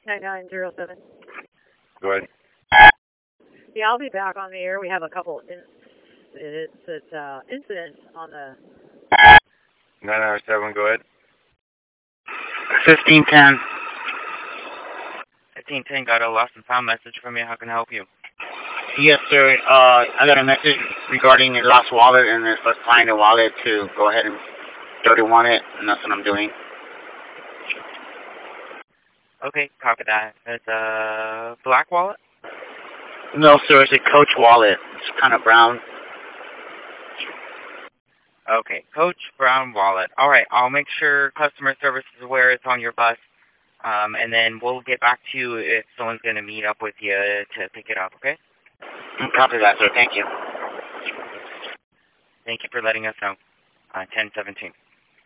9907. Go ahead. Yeah, I'll be back on the air. We have a couple incidents on the... 907, go ahead. 1510. 1510 got a lost and found message from you. How can I help you? Yes, sir. I got a message regarding a lost wallet, and if I find a wallet to go ahead and dirty want it, and that's what I'm doing. Okay, copy that. It's a black wallet? No, sir. It's a Coach wallet. It's kind of brown. Okay, Coach Brown wallet. All right, I'll make sure customer service is aware it's on your bus, and then we'll get back to you if someone's going to meet up with you to pick it up, okay? Copy that, sir. Thank you. Thank you for letting us know. 1017.